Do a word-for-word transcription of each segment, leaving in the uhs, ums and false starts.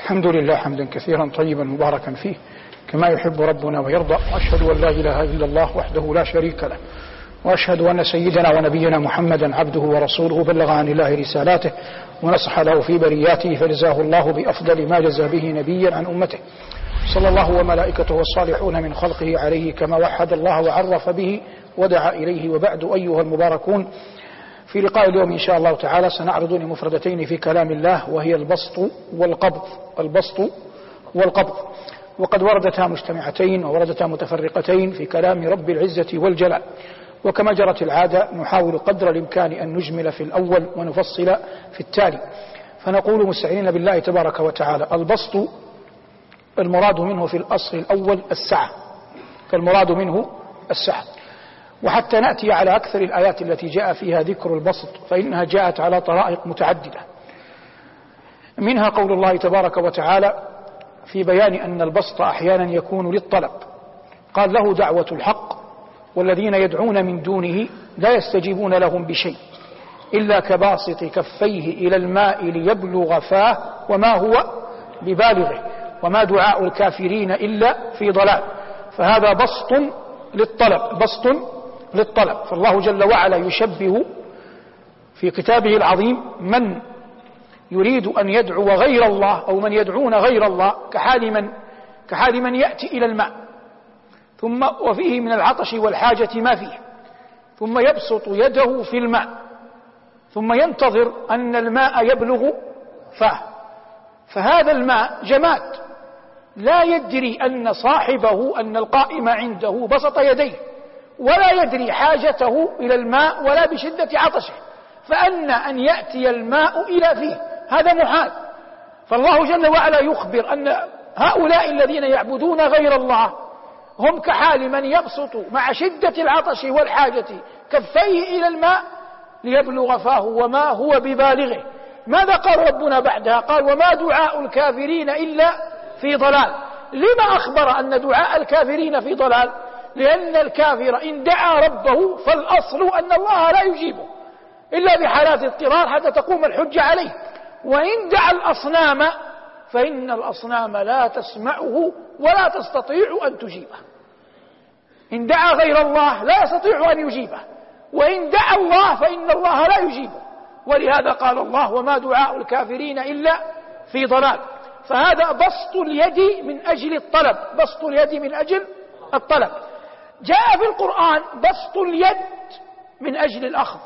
الحمد لله حمدا كثيرا طيبا مباركا فيه كما يحب ربنا ويرضى، وأشهد أن لا إله إلا الله وحده لا شريك له، وأشهد أن سيدنا ونبينا محمدا عبده ورسوله بلغ عن الله رسالاته ونصح له في برياته، فجزاه الله بأفضل ما جزى به نبيا عن أمته، صلى الله وملائكته والصالحون من خلقه عليه كما وحد الله وعرف به ودعا إليه. وبعد، أيها المباركون، في لقاء اليوم إن شاء الله تعالى سنعرض لمفردتين في كلام الله، وهي البسط والقبض. البسط والقبض، وقد وردتا مجتمعتين ووردتا متفرقتين في كلام رب العزة والجلال، وكما جرت العادة نحاول قدر الإمكان أن نجمل في الأول ونفصل في التالي. فنقول مستعينين بالله تبارك وتعالى: البسط المراد منه في الأصل الأول السعة، فالمراد منه السعة. وحتى نأتي على أكثر الآيات التي جاء فيها ذكر البسط فإنها جاءت على طرائق متعددة، منها قول الله تبارك وتعالى في بيان أن البسط أحيانا يكون للطلب، قال: له دعوة الحق والذين يدعون من دونه لا يستجيبون لهم بشيء إلا كباسط كفيه إلى الماء ليبلغ فاه وما هو ببالغه وما دعاء الكافرين إلا في ضلال. فهذا بسط للطلب، بسط للطلب. فالله جل وعلا يشبه في كتابه العظيم من يريد أن يدعو غير الله أو من يدعون غير الله كحال من, كحال من يأتي إلى الماء ثم وفيه من العطش والحاجة ما فيه، ثم يبسط يده في الماء ثم ينتظر أن الماء يبلغ فاه. فهذا الماء جماد لا يدري أن صاحبه أن القائم عنده بسط يديه، ولا يدري حاجته إلى الماء ولا بشدة عطشه، فأن أن يأتي الماء إلى فيه هذا محال. فالله جل وعلا يخبر أن هؤلاء الذين يعبدون غير الله هم كحال من يبسط مع شدة العطش والحاجة كفيه إلى الماء ليبلغ فاه وما هو ببالغه. ماذا قال ربنا بعدها؟ قال: وما دعاء الكافرين إلا في ضلال. لما أخبر أن دعاء الكافرين في ضلال؟ لأن الكافر إن دعا ربه فالأصل أن الله لا يجيبه إلا بحالات اضطرار حتى تقوم الحجة عليه، وإن دعا الأصنام فإن الأصنام لا تسمعه ولا تستطيع أن تجيبه. إن دعا غير الله لا يستطيع أن يجيبه، وإن دعا الله فإن الله لا يجيبه. ولهذا قال الله: وما دعاء الكافرين إلا في ضلال. فهذا بسط اليد من أجل الطلب، بسط اليد من أجل الطلب. جاء في القرآن بسط اليد من أجل الأخذ،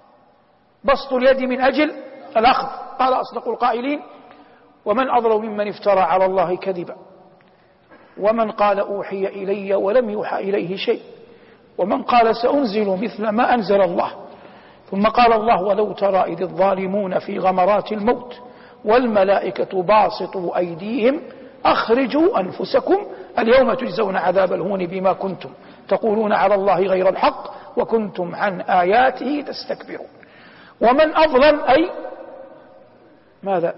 بسط اليد من أجل الأخذ. قال أصدق القائلين: ومن أظلم ممن افترى على الله كذبا ومن قال أوحي إلي ولم يوحى إليه شيء ومن قال سأنزل مثل ما أنزل الله. ثم قال الله: ولو ترى إذ الظالمون في غمرات الموت والملائكة باسطوا أيديهم أخرجوا أنفسكم اليوم تجزون عذاب الهون بما كنتم تقولون على الله غير الحق وكنتم عن آياته تستكبرون. ومن أظلم أي ماذا؟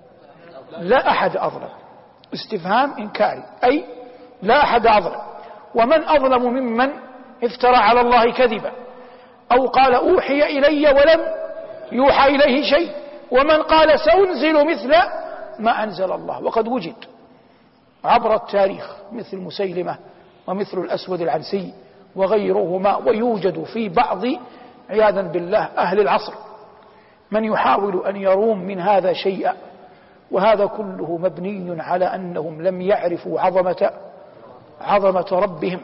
لا أحد أظلم، استفهام إنكاري، أي لا أحد أظلم. ومن أظلم ممن افترى على الله كذبا أو قال أوحي إلي ولم يوحى إليه شيء ومن قال سأنزل مثل ما أنزل الله. وقد وجد عبر التاريخ مثل مسيلمة ومثل الأسود العنسي وغيرهما، ويوجد في بعض عياذا بالله أهل العصر من يحاول أن يروم من هذا شيئا، وهذا كله مبني على أنهم لم يعرفوا عظمة عظمة ربهم.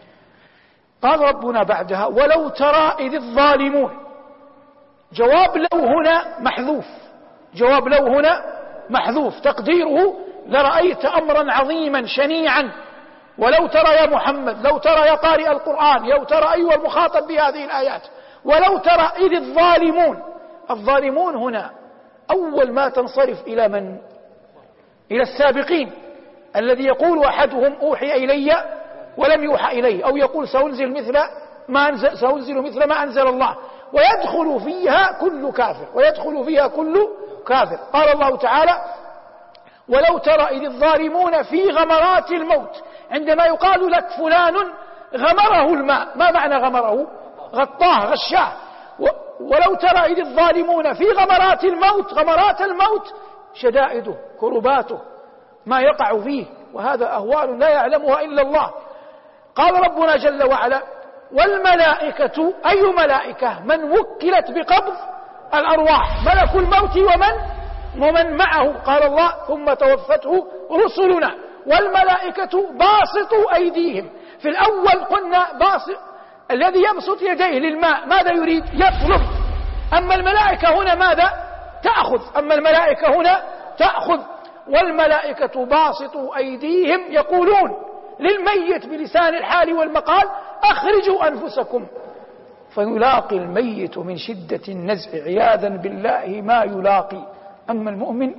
قال ربنا بعدها: ولو ترى إذ الظالمون. جواب لو هنا محذوف، جواب لو هنا محذوف، تقديره: لرأيت أمرا عظيما شنيعا. ولو ترى يا محمد، لو ترى يا قارئ القرآن، لو ترى أيها المخاطب بهذه الآيات، ولو ترى إذ الظالمون. الظالمون هنا أول ما تنصرف إلى من؟ إلى السابقين، الذي يقول أحدهم أوحي إلي ولم يوحى إليه، أو يقول سأنزل مثل ما أنزل, سأنزل مثل ما أنزل الله، ويدخل فيها كل كافر، ويدخل فيها كل كافر. قال الله تعالى: ولو ترى إذ الظالمون في غمرات الموت. عندما يقال لك فلان غمره الماء، ما معنى غمره؟ غطاه، غشاه. ولو ترى إذ الظالمون في غمرات الموت. غمرات الموت شدائده، كرباته، ما يقع فيه، وهذا أهوال لا يعلمها إلا الله. قال ربنا جل وعلا: والملائكة، أي ملائكة؟ من وكلت بقبض الأرواح، ملك الموت ومن ومن معه. قال الله: ثم توفته رسلنا والملائكة باسطوا أيديهم. في الأول قلنا باسط، الذي يبسط يديه للماء ماذا يريد؟ يطلب. أما الملائكة هنا ماذا؟ تأخذ. أما الملائكة هنا تأخذ. والملائكة باسطوا أيديهم يقولون للميت بلسان الحال والمقال: أخرجوا أنفسكم. فيلاقي الميت من شدة النزع عياذا بالله ما يلاقي. أما المؤمن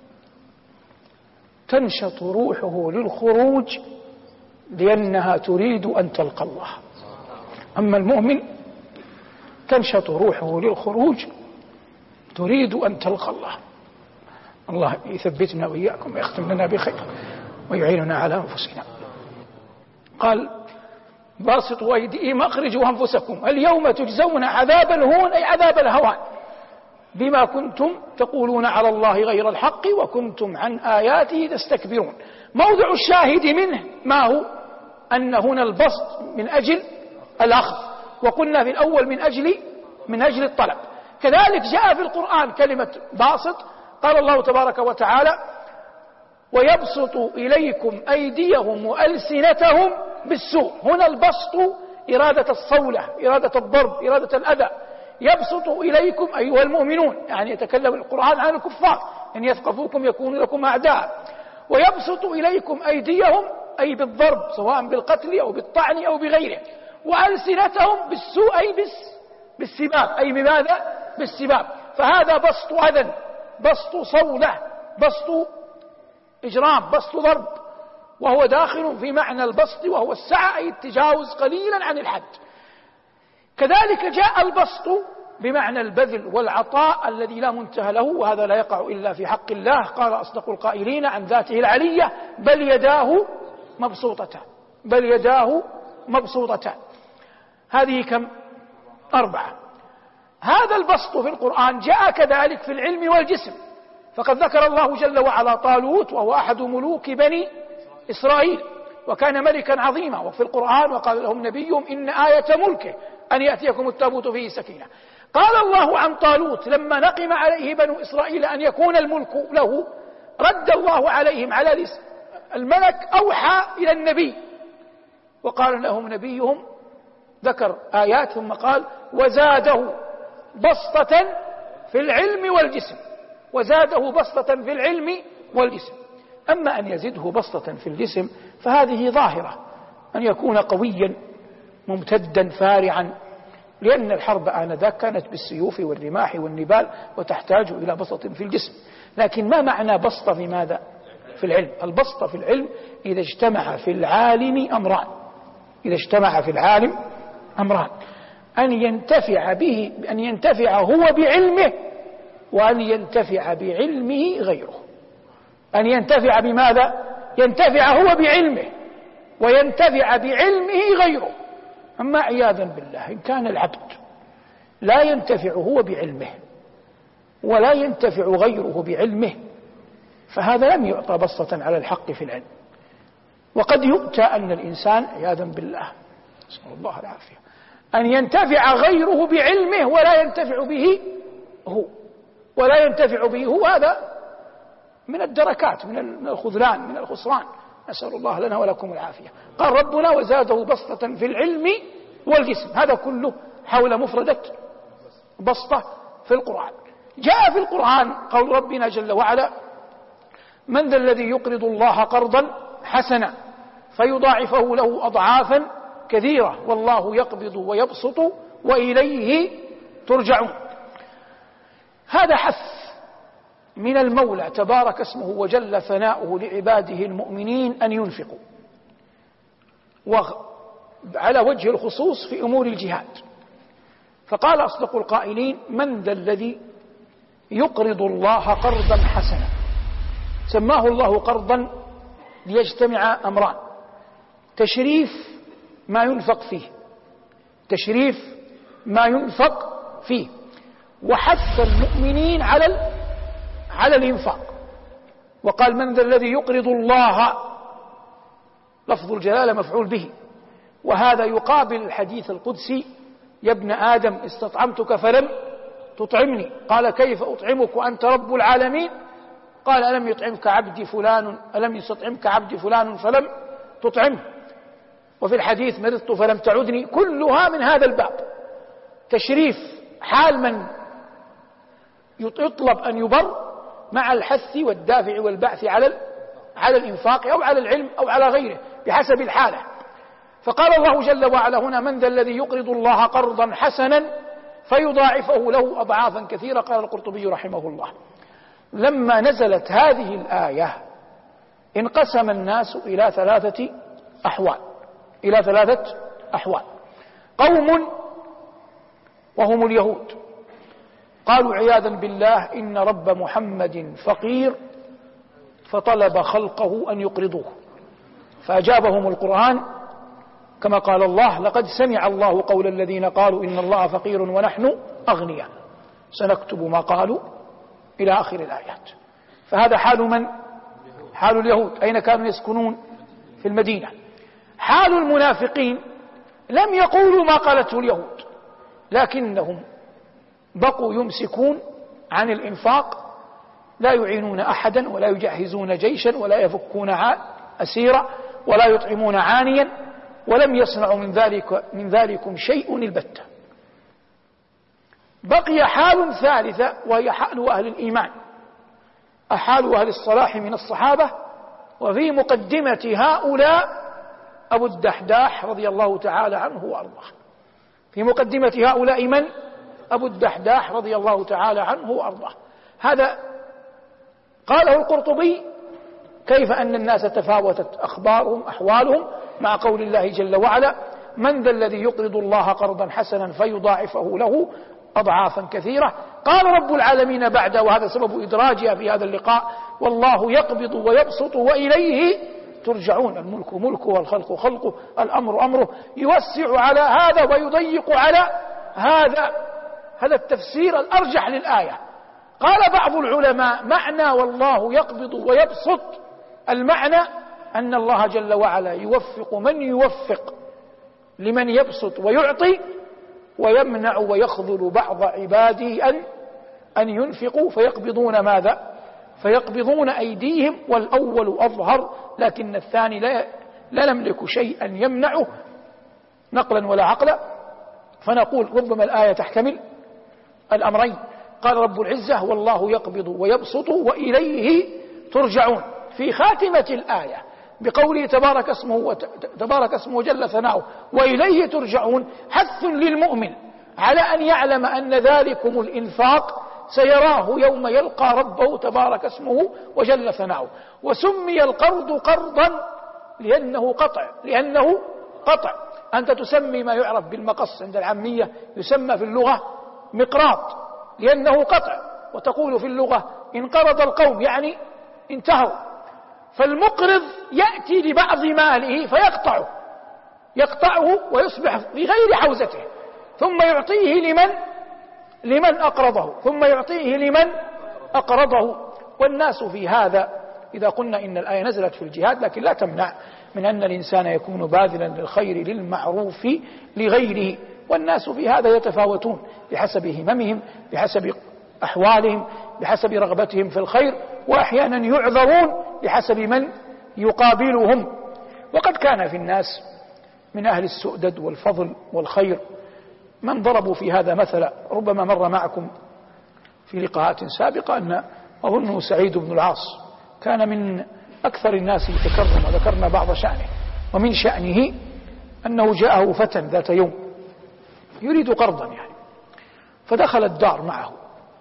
تنشط روحه للخروج لأنها تريد أن تلقى الله. أما المؤمن تنشط روحه للخروج تريد أن تلقى الله. الله يثبتنا وإياكم ويختم لنا بخير ويعيننا على أنفسنا. قال: باسطوا أيديهم أخرجوا أنفسكم اليوم تجزون عذاب الهون، أي عذاب الهوان، بما كنتم تقولون على الله غير الحق وكنتم عن آياته تستكبرون. موضع الشاهد منه ما هو؟ أن هنا البسط من أجل الأخذ، وقلنا في الأول من أجل من أجل الطلب. كذلك جاء في القرآن كلمة باسط، قال الله تبارك وتعالى: ويبسط إليكم أيديهم وألسنتهم بالسوء. هنا البسط إرادة الصولة، إرادة الضرب، إرادة الأذى. يبسط إليكم أيها المؤمنون، يعني يتكلم القرآن عن الكفار، أن يثقفوكم يكونوا لكم أعداء. ويبسط إليكم أيديهم أي بالضرب، سواء بالقتل أو بالطعن أو بغيره. وألسنتهم بالسوء أي بالسباب، أي بماذا؟ بالسباب. فهذا بسط أذى، بسط صولة، بسط إجرام، بسط ضرب، وهو داخل في معنى البسط وهو السعة، أي التجاوز قليلا عن الحد. كذلك جاء البسط بمعنى البذل والعطاء الذي لا منتهى له، وهذا لا يقع إلا في حق الله. قال أصدق القائلين عن ذاته العلية: بل يداه مبسوطتان، بل يداه مبسوطتان. هذه كم؟ أربعة. هذا البسط في القرآن جاء كذلك في العلم والجسم، فقد ذكر الله جل وعلا طالوت وهو أحد ملوك بني إسرائيل، وكان ملكا عظيما. وفي القرآن: وقال لهم نبيهم إن آية ملكه أن يأتيكم التابوت فيه سكينة. قال الله عن طالوت لما نقم عليه بنو إسرائيل أن يكون الملك له، رد الله عليهم على الملك، أوحى إلى النبي وقال لهم نبيهم، ذكر آيات ثم قال: وزاده بسطة في العلم والجسم، وزاده بسطة في العلم والجسم. أما أن يزده بسطة في الجسم فهذه ظاهرة، أن يكون قويا ممتدا فارعا، لأن الحرب آنذاك كانت بالسيوف والرماح والنبال وتحتاج إلى بسطة في الجسم. لكن ما معنى بسطة في ماذا؟ في العلم. البسطة في العلم إذا اجتمع في العالم أمران، إذا اجتمع في العالم أمران: أن ينتفع به، أن ينتفع هو بعلمه، وأن ينتفع بعلمه غيره. أن ينتفع بماذا؟ ينتفع هو بعلمه وينتفع بعلمه غيره. أما عياذا بالله إن كان العبد لا ينتفع هو بعلمه ولا ينتفع غيره بعلمه، فهذا لم يعطى بسطة على الحق في العلم. وقد يؤتى أن الإنسان عياذا بالله، نسأل الله العافية، أن ينتفع غيره بعلمه ولا ينتفع به هو، ولا ينتفع به هو. هذا من الدركات، من الخذلان، من الخسران، نسأل الله لنا ولكم العافية. قال ربنا: وزاده بسطة في العلم والجسم. هذا كله حول مفردة بسطة في القرآن. جاء في القرآن قول ربنا جل وعلا: من ذا الذي يقرض الله قرضا حسنا فيضاعفه له أضعافا كثيرة والله يقبض ويبسط وإليه ترجعون. هذا حث من المولى تبارك اسمه وجل ثناؤه لعباده المؤمنين أن ينفقوا، وعلى وجه الخصوص في أمور الجهاد. فقال أصدق القائلين: من ذا الذي يقرض الله قرضا حسنا. سماه الله قرضا ليجتمع أمران: تشريف ما ينفق فيه، تشريف ما ينفق فيه، وحث المؤمنين على على الإنفاق. وقال من ذا الذي يقرض الله، لفظ الجلالة مفعول به، وهذا يقابل الحديث القدسي يا ابن آدم استطعمتك فلم تطعمني، قال كيف أطعمك وأنت رب العالمين؟ قال ألم يطعمك عبدي فلان ألم يستطعمك عبدي فلان فلم تطعمه. وفي الحديث مرضت فلم تعدني، كلها من هذا الباب، تشريف حال من يطلب أن يبر مع الحث والدافع والبعث على على الإنفاق أو على العلم أو على غيره بحسب الحالة. فقال الله جل وعلا هنا من ذا الذي يقرض الله قرضا حسنا فيضاعفه له أضعافا كثيرة. قال القرطبي رحمه الله لما نزلت هذه الآية انقسم الناس إلى ثلاثة أحوال إلى ثلاثة أحوال قوم وهم اليهود قالوا عياذا بالله إن رب محمد فقير فطلب خلقه أن يقرضوه، فأجابهم القرآن كما قال الله لقد سمع الله قول الذين قالوا إن الله فقير ونحن أغنياء سنكتب ما قالوا إلى آخر الآيات. فهذا حال من؟ حال اليهود. أين كانوا يسكنون؟ في المدينة. حال المنافقين لم يقولوا ما قالته اليهود، لكنهم بقوا يمسكون عن الإنفاق، لا يعينون أحدا ولا يجهزون جيشا ولا يفكون أسيرا ولا يطعمون عانيا، ولم يصنعوا من ذلك من ذلكم شيء البتة. بقي حال ثالثة وهي حال أهل الإيمان، أحال أهل الصلاح من الصحابة، وفي مقدمة هؤلاء أبو الدحداح رضي الله تعالى عنه وأرضاه. في مقدمة هؤلاء من؟ أبو الدحداح رضي الله تعالى عنه وأرضاه. هذا قاله القرطبي كيف أن الناس تفاوتت أخبارهم أحوالهم مع قول الله جل وعلا من ذا الذي يقرض الله قرضا حسنا فيضاعفه له أضعافا كثيرة. قال رب العالمين بعد، وهذا سبب إدراجها في هذا اللقاء، والله يقبض ويبسط وإليه ترجعون. الملك ملكه والخلق خلقه، الأمر أمره، يوسع على هذا ويضيق على هذا. هذا التفسير الأرجح للآية. قال بعض العلماء معنى والله يقبض ويبسط، المعنى أن الله جل وعلا يوفق من يوفق لمن يبسط ويعطي، ويمنع ويخذل بعض عباده أن أن ينفقوا فيقبضون ماذا؟ فيقبضون أيديهم، والأول أظهر، لكن الثاني لا لا نملك شيئا يمنعه نقلا ولا عقلا. فنقول ربما الآية تحتمل الأمرين. قال رب العزة والله يقبض ويبسط وإليه ترجعون في خاتمة الآية بقوله تبارك اسمه تبارك اسمه جل ثناؤه وإليه ترجعون، حث للمؤمن على أن يعلم أن ذلكم الإنفاق سيراه يوم يلقى ربه تبارك اسمه وجل ثناؤه. وسمي القرض قرضا لأنه قطع لأنه قطع أنت تسمي ما يعرف بالمقص عند العامية يسمى في اللغة مقراط لأنه قطع، وتقول في اللغة انقرض القوم يعني انتهوا. فالمقرض يأتي لبعض ماله فيقطعه يقطعه ويصبح في غير حوزته، ثم يعطيه لمن لمن أقرضه ثم يعطيه لمن أقرضه. والناس في هذا، إذا قلنا إن الآية نزلت في الجهاد، لكن لا تمنع من أن الإنسان يكون باذلا للخير للمعروف لغيره. والناس في هذا يتفاوتون بحسب هممهم، بحسب أحوالهم، بحسب رغبتهم في الخير، وأحيانا يعذرون بحسب من يقابلهم. وقد كان في الناس من أهل السؤدد والفضل والخير من ضربوا في هذا مثلا. ربما مر معكم في لقاءات سابقة أن أظنه سعيد بن العاص كان من أكثر الناس تكرما، وذكرنا بعض شأنه. ومن شأنه أنه جاءه فتى ذات يوم يريد قرضا يعني، فدخل الدار معه.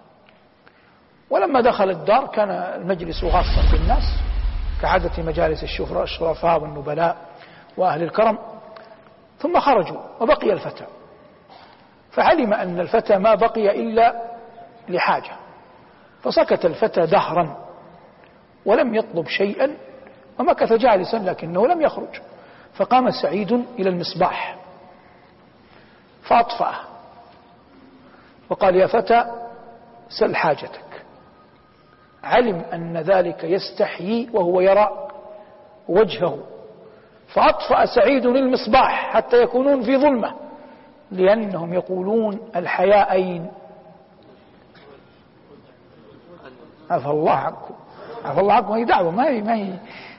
ولما دخل الدار كان المجلس غاصا بالناس كعادة مجالس الشرفاء والنبلاء وأهل الكرم، ثم خرجوا وبقي الفتى. فعلم أن الفتى ما بقي إلا لحاجة، فسكت الفتى دهرا ولم يطلب شيئا، ومكث جالسا لكنه لم يخرج. فقام سعيد إلى المصباح فأطفأه وقال يا فتى سل حاجتك. علم أن ذلك يستحيي وهو يرى وجهه، فأطفأ سعيد المصباح حتى يكونون في ظلمة، لأنهم يقولون الحياء أين؟ عفى الله عنكم، عفى الله عنكم، هي دعوة ما هي ما هي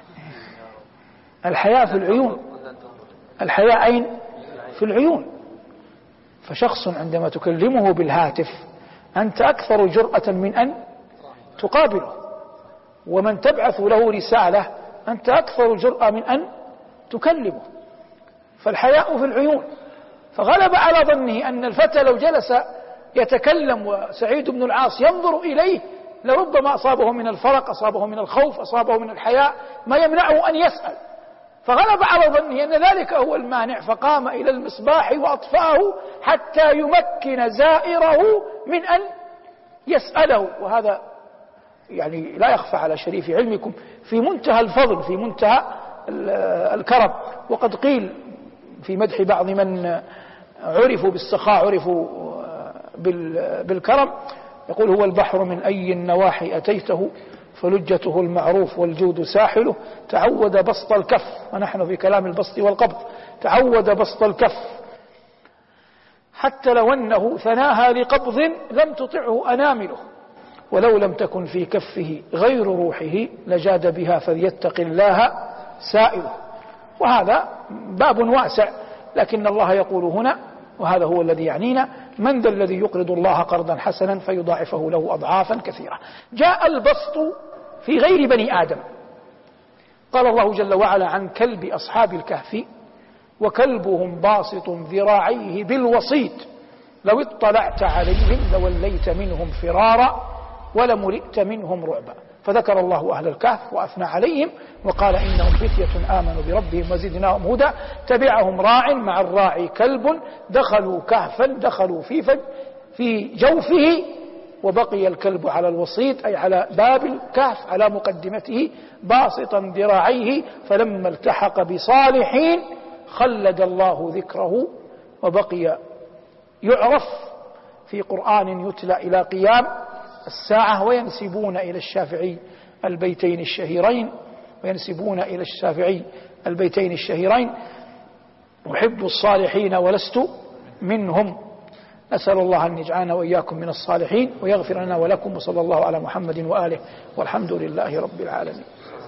الحياء في العيون. الحياء أين؟ في العيون. فشخص عندما تكلمه بالهاتف أنت أكثر جرأة من أن تقابله، ومن تبعث له رسالة أنت أكثر جرأة من أن تكلمه. فالحياء في العيون. فغلب على ظنه أن الفتى لو جلس يتكلم وسعيد بن العاص ينظر إليه لربما أصابه من الفرق، أصابه من الخوف، أصابه من الحياء ما يمنعه أن يسأل. فغلب على ظنه أن ذلك هو المانع، فقام إلى المصباح وأطفأه حتى يمكن زائره من أن يسأله. وهذا يعني لا يخفى على شريف علمكم في منتهى الفضل، في منتهى الكرم. وقد قيل في مدح بعض من عرفوا بالسخاء عرفوا بالكرم، يقول هو البحر من أي النواحي أتيته فلجته المعروف والجود ساحله، تعود بسط الكف، ونحن في كلام البسط والقبض، تعود بسط الكف حتى لو أنه ثناها لقبض لم تطعه أنامله، ولو لم تكن في كفه غير روحه لجاد بها فليتق الله سائله. وهذا باب واسع، لكن الله يقول هنا، وهذا هو الذي يعنينا: من ذا الذي يقرض الله قرضا حسنا فيضاعفه له أضعافا كثيرة. جاء البسط في غير بني آدم. قال الله جل وعلا عن كلب أصحاب الكهف: وكلبهم باسط ذراعيه بالوصيد لو اطلعت عليهم لوليت منهم فرارا ولملئت منهم رعبا. فذكر الله أهل الكهف وأثنى عليهم وقال: إنهم فتية آمنوا بربهم وزدناهم هدى تبعهم راع مع الراعي كلب دخلوا كهفا دخلوا في فج في جوفه وبقي الكلب على الوصيد، أي على باب الكهف على مقدمته باسطا ذراعيه، فلما التحق بصالحين خلد الله ذكره وبقي يعرف في قرآن يتلى إلى قيام الساعة. وينسبون إلى الشافعي البيتين الشهيرين وينسبون إلى الشافعي البيتين الشهيرين: أحب الصالحين ولست منهم. نسأل الله أن يجعلنا وإياكم من الصالحين ويغفر لنا ولكم، وصلى الله على محمد وآله، والحمد لله رب العالمين.